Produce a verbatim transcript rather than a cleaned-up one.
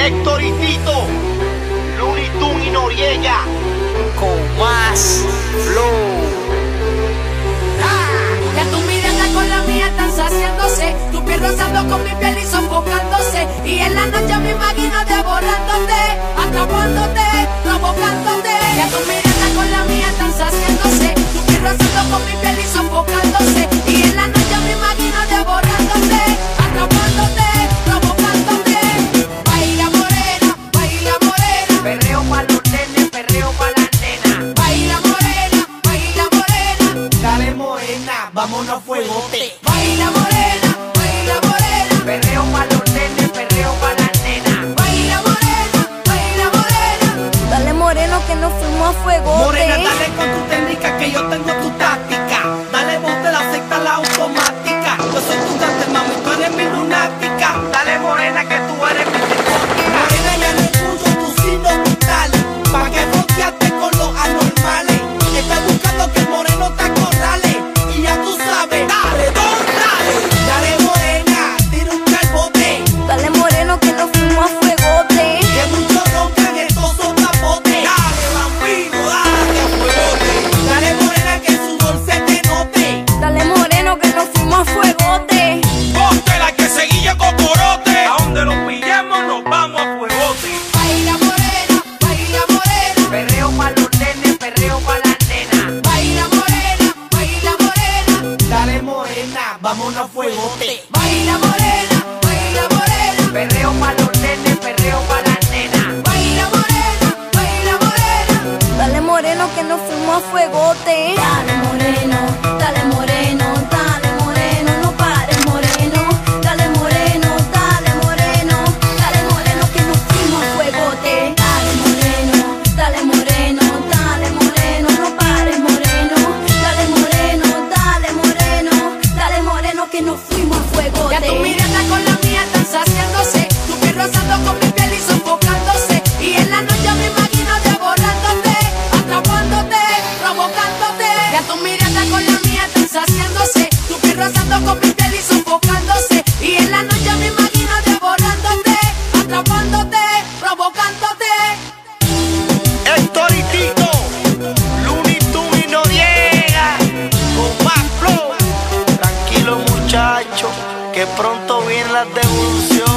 Héctor y Tito, Looney Tunes y Noriega, con más flow. Que tu mirada con la mía están saciándose, tu piel rozando con mi piel y sofocándose, y en la noche me imagino devorándote, atrapándote, provocándote. Que tu mirada con la mía están saciándose, tu piel rozando con mi piel y sofocándose, y en la noche me imagino devorándote, atrapándote, provocándote. Baila morena, baila morena, Perreo pa' los nenes, perreo pa' las nenas. baila morena, baila morena, dale morena, vámonos a fuegote. baila morena, baila morena. Perreo pa' los nenes, perreo pa' las nenas. Baila morena, baila morena. Dale moreno que nos fuimos a fuego. Morena, dale con tu técnica que yo tengo tu táctica. Dale vos te la acepta la automática. Yo soy tu cante, mami, tú eres mi lunática. Dale morena que tú eres mi psicótica. Morena, ya no escucho tu signo vital. Pa' que fronteaste con los anormales. Estás buscando que el moreno te acorrale. Y ya tú sabes, dale, don, dale. Dale morena, tira un calbote. Dale moreno que nos fuimos a fuegote. Que muchos roncan estos son capotes. Dale bambino, dale a fuegote. Dale morena que su sudor se te note. Dale moreno que nos fuimos a fuegote. Ponte la que seguilla cocorote. A donde los pillemos nos vamos a fuegote. Baila morena, baila morena. Perreo pa' los nenes, perreo pa' las nenas. Baila morena, baila morena. Dale morena, vámonos a fuegote. Baila morena, baila morena. Perreo pa' los nenes, perreo pa' las nenas. Baila morena, baila morena. Dale moreno que nos fuimos a fuegote. Dale moreno, dale moreno, dale moreno, no pares moreno. Dale moreno, dale moreno, dale moreno que nos fuimos a fuegote. Dale moreno, dale moreno, dale moreno, no pares moreno. Dale moreno, dale moreno, dale moreno que nos fuimos a fuegote. Que tu mirada con la mía están saciándose, tu piel rozando con mi piel y sofocándose, y en la noche me imagino devorándote, atrapándote, provocándote. Que tu mirada con la mía están saciándose, tu piel rozando con mi piel y sofocándose, y en la noche me imagino devorándote, atrapándote, provocándote. Héctor y Tito, Looney Tunes y Noriega, con más flow. Tranquilo muchacho, que pronto vienen las devoluciones.